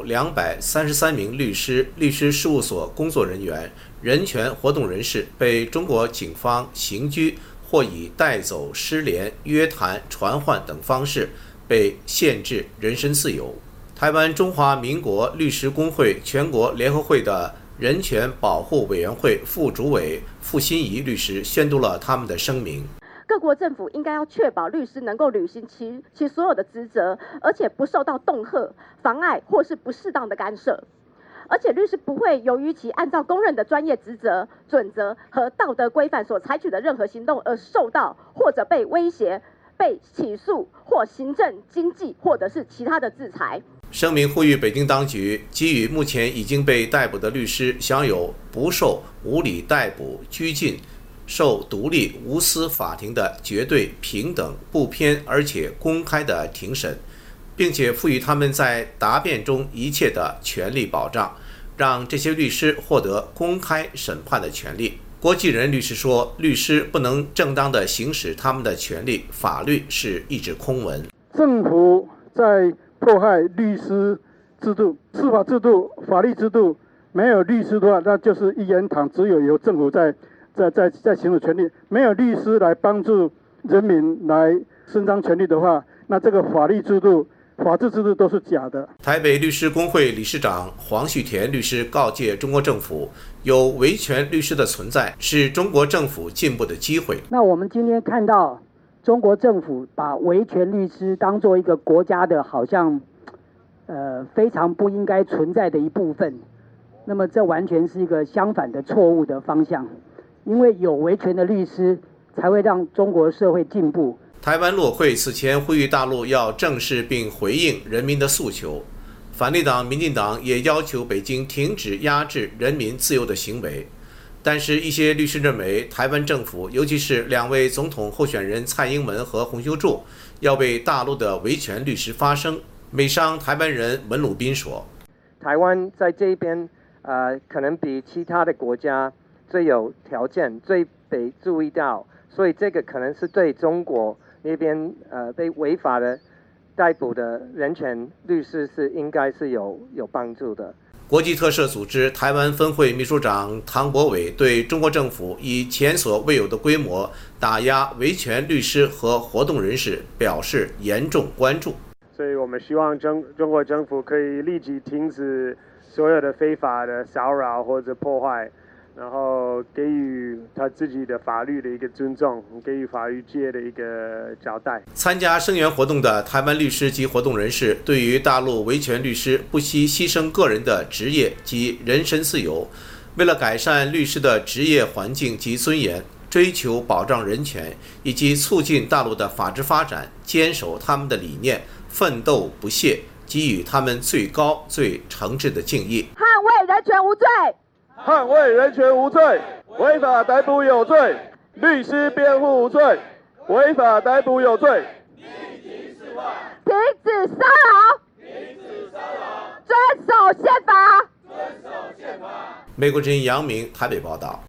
233名律师、律师事务所工作人员、人权活动人士被中国警方刑拘或以带走、失联、约谈、传唤等方式被限制人身自由。台湾中华民国律师公会全国联合会的人权保护委员会副主委傅心怡律师宣读了他们的声明。 各国政府应该要确保律师能够履行其所有的职责，而且不受到恫吓、妨碍或是不适当的干涉。而且律师不会由于其按照公认的专业职责、准则和道德规范所采取的任何行动而受到或者被威胁、被起诉或行政、经济或者是其他的制裁。 声明呼吁北京当局给予目前已经被逮捕的律师享有不受无理逮捕、拘禁、受独立无私法庭的绝对平等、不偏而且公开的庭审，并且赋予他们在答辩中一切的权利保障，让这些律师获得公开审判的权利。郭继仁律师说，律师不能正当地行使他们的权利，法律是一纸空文。 政府在迫害律师制度、司法制度、法律制度，没有律师的话，那就是一言堂，只有由政府在行使权利，没有律师来帮助人民来伸张权利的话，那这个法律制度、法治制度都是假的。 台北律师公会理事长黄旭田律师告诫中国政府，有维权律师的存在是中国政府进步的机会。 那我们今天看到中国政府把维权律师当作一个国家的好像非常不应该存在的一部分，那么这完全是一个相反的错误的方向，因为有维权的律师才会让中国社会进步。 台湾陆会此前呼吁大陆要正视并回应人民的诉求，反对党民进党也要求北京停止压制人民自由的行为。但是，一些律师认为，台湾政府，尤其是2位总统候选人蔡英文和洪秀柱，要为大陆的维权律师发声。美商台湾人文鲁宾说：“ 台湾在这边，可能比其他的国家最有条件、最被注意到，所以这个可能是对中国那边被违法的逮捕的人权律师应该是有帮助的。” 国际特赦组织台湾分会秘书长唐博伟对中国政府以前所未有的规模打压维权律师和活动人士表示严重关注。 所以我们希望中国政府可以立即停止所有的非法的骚扰或者破坏，然后给予他自己的法律的一个尊重，给予法律界的一个交代。 参加声援活动的台湾律师及活动人士对于大陆维权律师不惜牺牲个人的职业及人身自由，为了改善律师的职业环境及尊严，追求保障人权以及促进大陆的法治发展，坚守他们的理念，奋斗不懈，给予他们最高最诚挚的敬意。 捍卫人权无罪， 捍卫人权无罪，违法逮捕有罪，律师辩护无罪，违法逮捕有罪。 停止骚扰，遵守宪法。 美国之音杨明台北报道。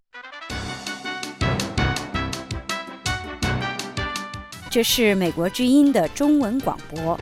这是美国之音的中文广播。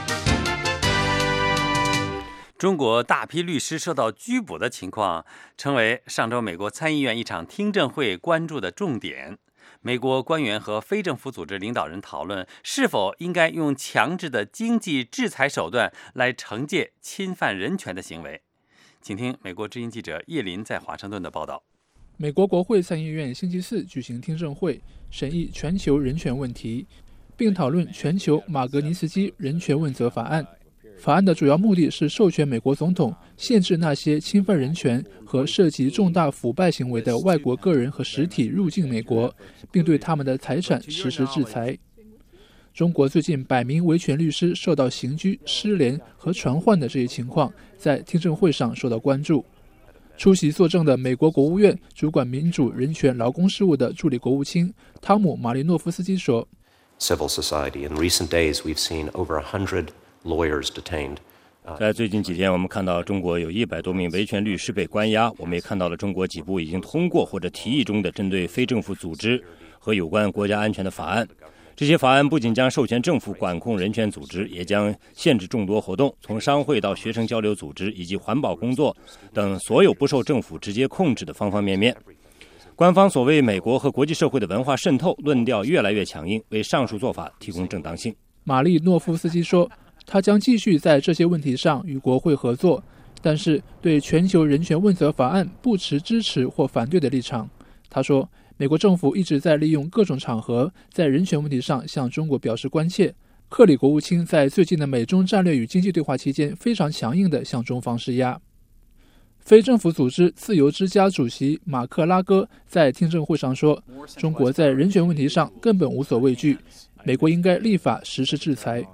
中国大批律师受到拘捕的情况，成为上周美国参议院一场听证会关注的重点。美国官员和非政府组织领导人讨论是否应该用强制的经济制裁手段来惩戒侵犯人权的行为。请听美国之音记者叶林在华盛顿的报道。 美国国会参议院星期四举行听证会，审议全球人权问题，并讨论全球马格尼斯基人权问责法案。 法案的主要目的是授权美国总统限制那些侵犯人权和涉及重大腐败行为的外国个人和实体入境美国，并对他们的财产实施制裁。中国最近100名维权律师受到刑拘、失联和传唤的这些情况，在听证会上受到关注。出席作证的美国国务院主管民主、人权、劳工事务的助理国务卿汤姆·马利诺夫斯基说 Civil society. In recent days, we've seen over 100 lawyers detained. 在最近几天，我们看到中国有100多名维权律师被关押。我们也看到了中国几部已经通过或者提议中的针对非政府组织和有关国家安全的法案。这些法案不仅将授权政府管控人权组织，也将限制众多活动，从商会到学生交流组织以及环保工作等所有不受政府直接控制的方方面面。官方所谓美国和国际社会的文化渗透论调越来越强硬，为上述做法提供正当性。 马利诺夫斯基说，他将继续在这些问题上与国会合作，但是对全球人权问责法案不持支持或反对的立场。他说，美国政府一直在利用各种场合在人权问题上向中国表示关切。克里国务卿在最近的美中战略与经济对话期间非常强硬地向中方施压。非政府组织自由之家主席马克拉戈在听证会上说，中国在人权问题上根本无所畏惧，美国应该立法实施制裁。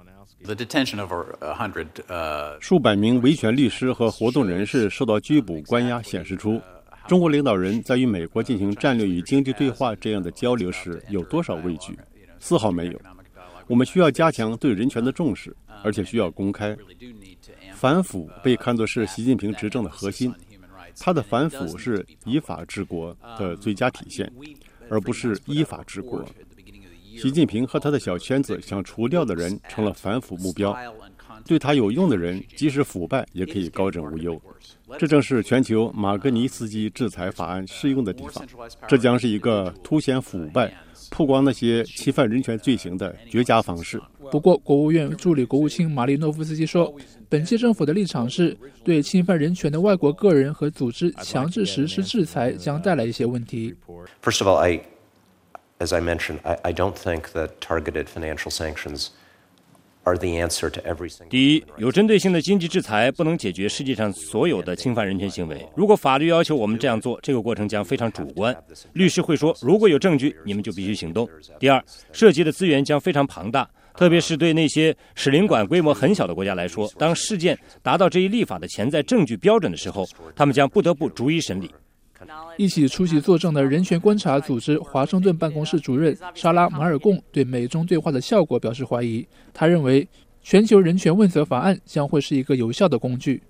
数百名维权律师和活动人士受到拘捕关押，显示出中国领导人在与美国进行战略与经济对话这样的交流时有多少畏惧？丝毫没有。我们需要加强对人权的重视，而且需要公开。反腐被看作是习近平执政的核心，他的反腐是以法治国的最佳体现，而不是依法治国。习近平和他的小圈子想除掉的人成了反腐目标，对他有用的人即使腐败也可以高枕无忧。这正是全球马格尼茨基制裁法案适用的地方。这将是一个凸显腐败、曝光那些侵犯人权罪行的绝佳方式。 不过，国务院助理国务卿马利诺夫斯基说，本届政府的立场是对侵犯人权的外国个人和组织强制实施制裁将带来一些问题。 First of all, as I mentioned, I don't think that targeted financial sanctions are the answer to every single. 第一，有针对性的经济制裁不能解决世界上所有的侵犯人权行为。如果法律要求我们这样做，这个过程将非常主观。律师会说，如果有证据，你们就必须行动。第二，涉及的资源将非常庞大，特别是对那些使领馆规模很小的国家来说，当事件达到这一立法的潜在证据标准的时候，他们将不得不逐一审理。 一起出席作证的人权观察组织华盛顿办公室主任莎拉·马尔贡对美中对话的效果表示怀疑。他认为，全球人权问责法案将会是一个有效的工具。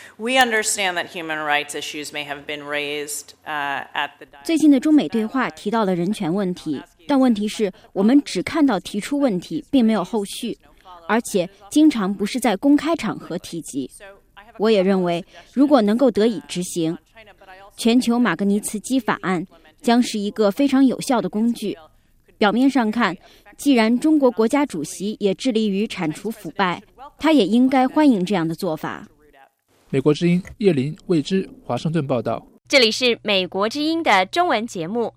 最近的中美对话提到了人权问题，但问题是我们只看到提出问题，并没有后续，而且经常不是在公开场合提及。我也认为，如果能够得以执行，全球马格尼茨基法案将是一个非常有效的工具。表面上看，既然中国国家主席也致力于铲除腐败，他也应该欢迎这样的做法。 美国之音叶林、魏之，华盛顿报道。 这里是美国之音的中文节目。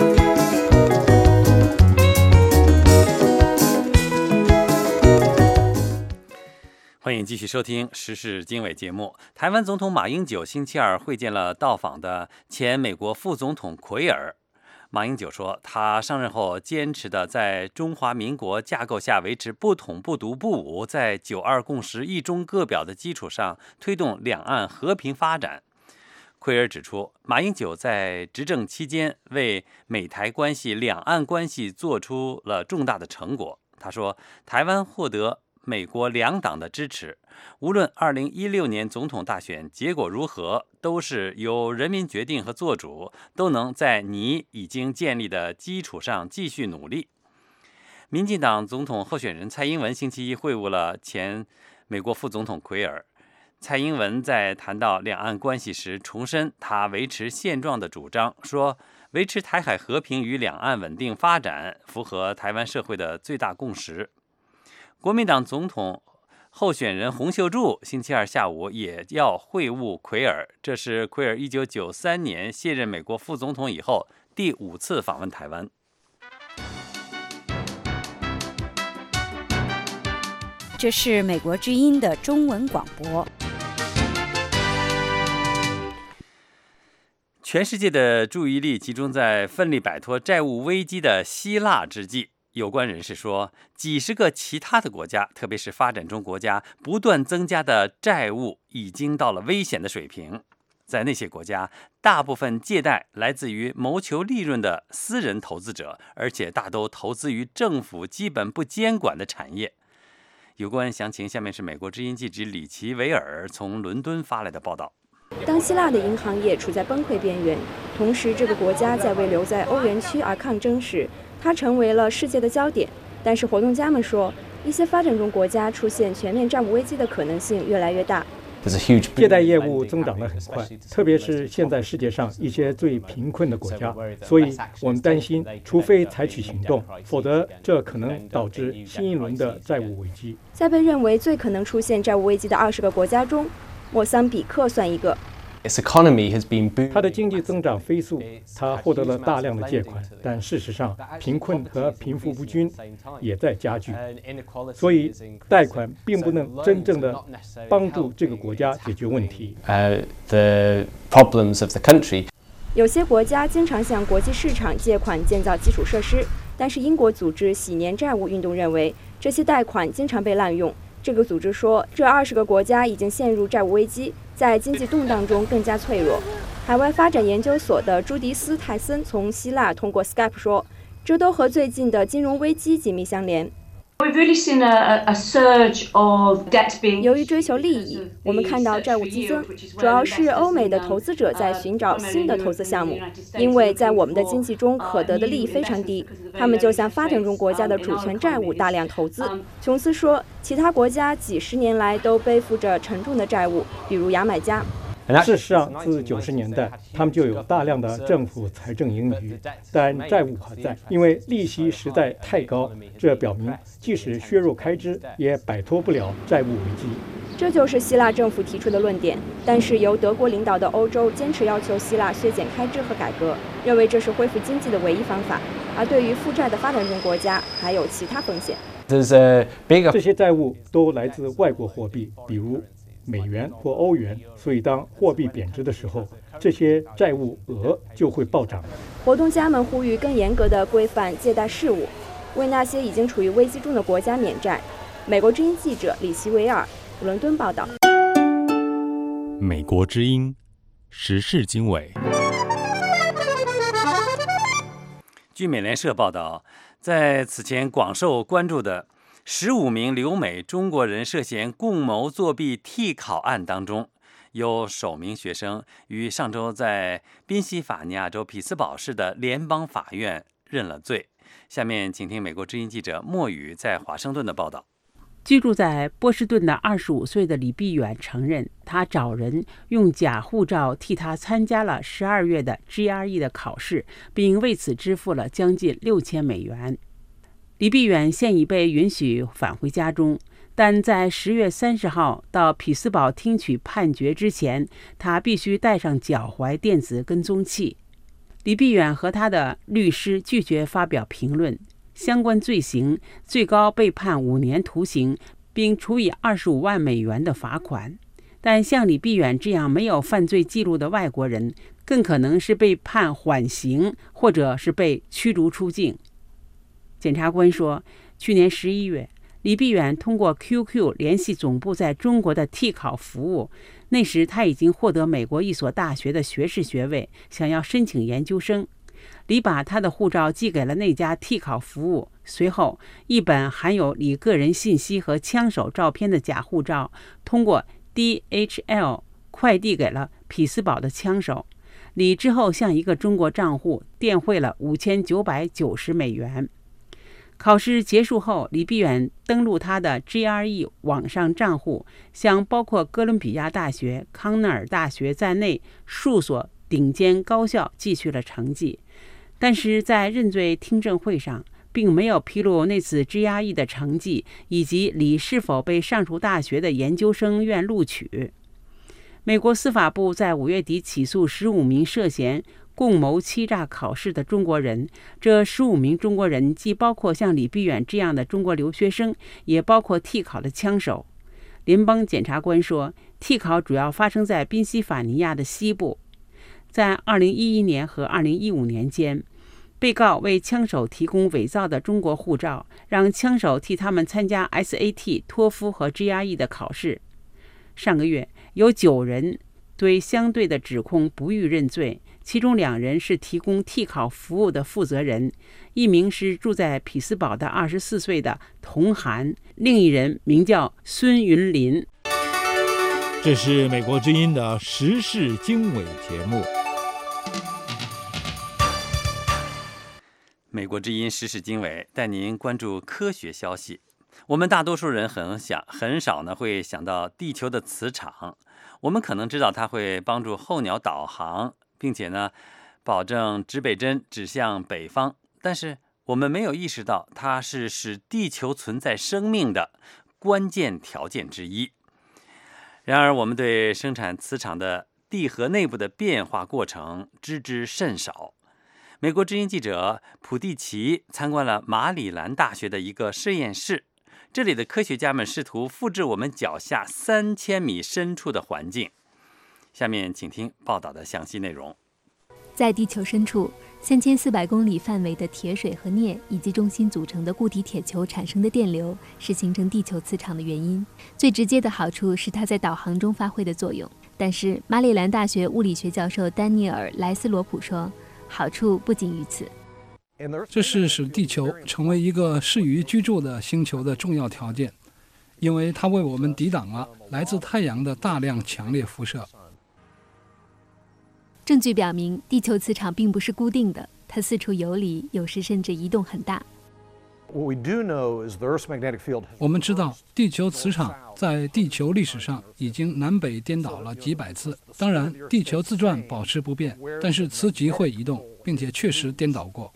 欢迎继续收听时事经纬节目。台湾总统马英九星期二会见了到访的前美国副总统奎尔。马英九说，他上任后坚持的在中华民国架构下维持不统不独不武，在9·2共识一中各表的基础上推动两岸和平发展。奎尔指出，马英九在执政期间为美台关系、两岸关系做出了重大的成果。他说，台湾获得美国两党的支持，无论2016年总统大选结果如何，都是由人民决定和做主，都能在你已经建立的基础上继续努力。民进党总统候选人蔡英文星期一会晤了前美国副总统奎尔。蔡英文在谈到两岸关系时重申他维持现状的主张，说维持台海和平与两岸稳定发展符合台湾社会的最大共识。国民党总统候选人洪秀柱星期二下午也要会晤奎尔，这是奎尔1993年卸任美国副总统以后第5次访问台湾。 这是美国之音的中文广播。 全世界的注意力集中在奋力摆脱债务危机的希腊之际，有关人士说，几十个其他的国家，特别是发展中国家，不断增加的债务已经到了危险的水平。在那些国家，大部分借贷来自于谋求利润的私人投资者，而且大都投资于政府基本不监管的产业。有关详情，下面是美国之音记者里奇维尔从伦敦发来的报道。 当希腊的银行业处在崩溃边缘，同时这个国家在为留在欧元区而抗争时，它成为了世界的焦点。但是活动家们说，一些发展中国家出现全面债务危机的可能性越来越大。 借贷业务增长得很快，特别是现在世界上一些最贫困的国家，所以我们担心，除非采取行动，否则这可能导致新一轮的债务危机。 在被认为最可能出现债务危机的20个国家中，莫桑比克算一个。 它的经济增长飞速，它获得了大量的借款，但事实上，贫困和贫富不均也在加剧，所以贷款并不能真正的帮助这个国家解决问题。 有些国家经常向国际市场借款建造基础设施，但是英国组织洗年债务运动认为，这些贷款经常被滥用。这个组织说，这20个国家已经陷入债务危机，在经济动荡中更加脆弱。海外发展研究所的朱迪斯·泰森从希腊通过 Skype 说，这都和最近的金融危机紧密相连。由于追求利益，我们看到债务激增，主要是欧美的投资者在寻找新的投资项目，因为在我们的经济中可得的利益非常低，他们就向发展中国家的主权债务大量投资。琼斯说，其他国家几十年来都背负着沉重的债务，比如牙买加。 事实上，自90年代，他们就有大量的政府财政盈余，但债务还在，因为利息实在太高。这表明，即使削弱开支，也摆脱不了债务危机。 这就是希腊政府提出的论点，但是由德国领导的欧洲坚持要求希腊削减开支和改革，认为这是恢复经济的唯一方法。而对于负债的发展中国家，还有其他风险。 这些债务都来自外国货币，比如美元或欧元，所以当货币贬值的时候，这些债务额就会暴涨。 活动家们呼吁更严格的规范借贷事务，为那些已经处于危机中的国家免债。美国之音记者里奇维尔，伦敦报道。 美国之音时事经纬。 据美联社报道，在此前广受关注的15名留美中国人涉嫌共谋作弊替考案当中，有首名学生于上周在宾夕法尼亚州匹兹堡市的联邦法院认了罪。下面请听美国之音记者莫宇在华盛顿的报道。 居住在波士顿的25岁的李碧远承认，他找人用假护照替他参加了12月的 GRE 的考试，并为此支付了将近6000美元。李碧远现已被允许返回家中，但在10月30号到匹兹堡听取判决之前，他必须带上脚踝电子跟踪器。李碧远和他的律师拒绝发表评论。相关罪行最高被判5年徒刑，并处以25万美元的罚款。但像李碧远这样没有犯罪记录的外国人，更可能是被判缓刑，或者是被驱逐出境。检察官说，去年11月，李碧远通过 QQ 联系总部在中国的替考服务，那时他已经获得美国一所大学的学士学位，想要申请研究生。李把他的护照寄给了那家替考服务，随后一本含有李个人信息和枪手照片的假护照通过 DHL 快递给了匹兹堡的枪手。李之后向一个中国账户电汇了5990美元。考试结束后，李碧远登录他的 GRE 网上账户，向包括哥伦比亚大学、康奈尔大学在内数所顶尖高校寄去了成绩。但是在认罪听证会上，并没有披露那次 GRE 的成绩，以及李是否被上述大学的研究生院录取。美国司法部在5月底起诉15名涉嫌共谋欺诈考试的中国人。这15名中国人既包括像李碧远这样的中国留学生，也包括替考的枪手。联邦检察官说，替考主要发生在宾夕法尼亚的西部。在2011年和2015年间，被告为枪手提供伪造的中国护照，让枪手替他们参加 SAT、托福和 GRE 的考试。上个月，有9人对相对的指控不予认罪，其中2人是提供替考服务的负责人，一名是住在匹兹堡的24岁的童涵，另一人名叫孙云林。 这是美国之音的时事经纬节目。 美国之音时事经纬带您关注科学消息。我们大多数人很少呢会想到地球的磁场，我们可能知道它会帮助候鸟导航，并且呢保证指北针指向北方，但是我们没有意识到它是使地球存在生命的关键条件之一。然而我们对生产磁场的地核内部的变化过程知之甚少。美国之音记者普蒂奇参观了马里兰大学的一个实验室，这里的科学家们试图复制我们脚下3000米深处的环境。下面请听报道的详细内容。 在地球深处，3400公里范围的铁水和镍以及中心组成的固体铁球产生的电流是形成地球磁场的原因。最直接的好处是它在导航中发挥的作用。但是马里兰大学物理学教授丹尼尔·莱斯罗普说，好处不仅于此。 这是使地球成为一个适于居住的星球的重要条件，因为它为我们抵挡了来自太阳的大量强烈辐射。 证据表明，地球磁场并不是固定的，它四处游离，有时甚至移动很大。 我们知道，地球磁场在地球历史上已经南北颠倒了几百次。当然，地球自转保持不变，但是磁极会移动，并且确实颠倒过。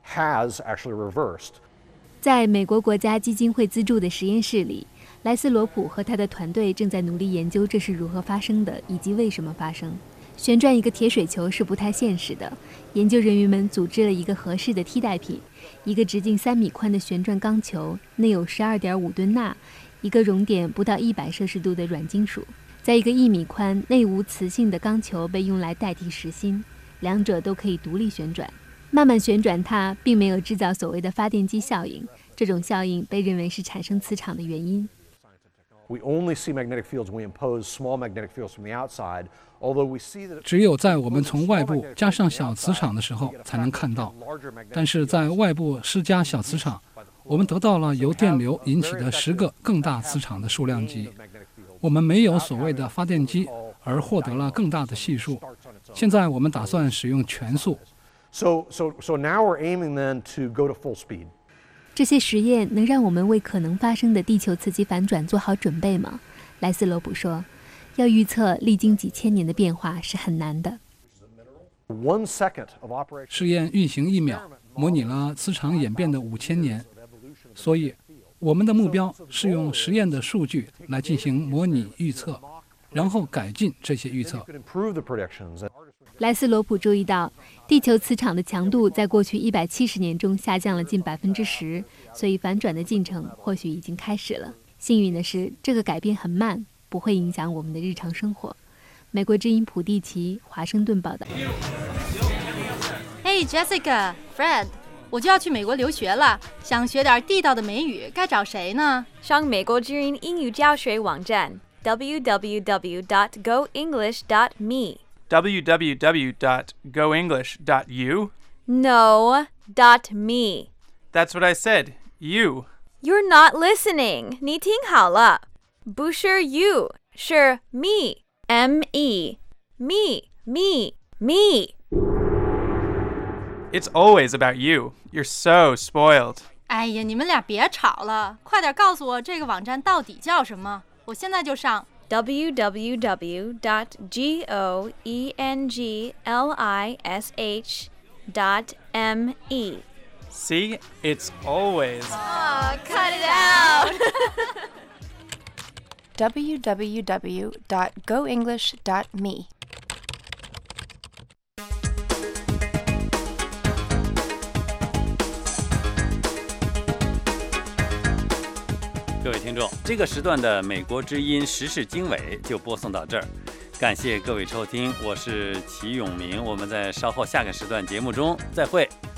在美国国家基金会资助的实验室里，莱斯罗普和他的团队正在努力研究这是如何发生的，以及为什么发生。旋转一个铁水球是不太现实的，研究人员们组织了一个合适的替代品，一个直径3米宽的旋转钢球，内有12.5吨钠，一个熔点不到100摄氏度的软金属。在一个1米宽、内无磁性的钢球被用来代替实心，两者都可以独立旋转。慢慢旋转它并没有制造所谓的发电机效应，这种效应被认为是产生磁场的原因。 只有在我们从外部加上小磁场的时候才能看到，但是在外部施加小磁场，我们得到了由电流引起的10个更大磁场的数量级。我们没有所谓的发电机，而获得了更大的系数。现在我们打算使用全速。 这些实验能让我们为可能发生的地球磁极反转做好准备吗？莱斯罗普说，要预测历经几千年的变化是很难的。 试验运行1秒，模拟了磁场演变的5000年，所以我们的目标是用实验的数据来进行模拟预测，然后改进这些预测。 莱斯罗普注意到，地球磁场的强度在过去170年中下降了近10%，所以反转的进程或许已经开始了。幸运的是，这个改变很慢，不会影响我们的日常生活。美国之音普蒂奇，华盛顿报道。 Hey Jessica、Fred， 我就要去美国留学了，想学点地道的美语，该找谁呢？ 上美国之音英语教学网站 www.goenglish.me www.goenglish.u? No, .me. That's what I said. You. You're not listening. 你听好了，不是 you， 是 me. M-E. Me, me, me. It's always about you. You're so spoiled. 哎呀，你们俩别吵了，快点告诉我这个网站到底叫什么，我现在就上。 www.goenglish.me. See? It's always. Oh, cut it out. www.goenglish.me. 各位听众，这个时段的美国之音时事经纬就播送到这儿，感谢各位收听，我是齐永明，我们在稍后下个时段节目中再会。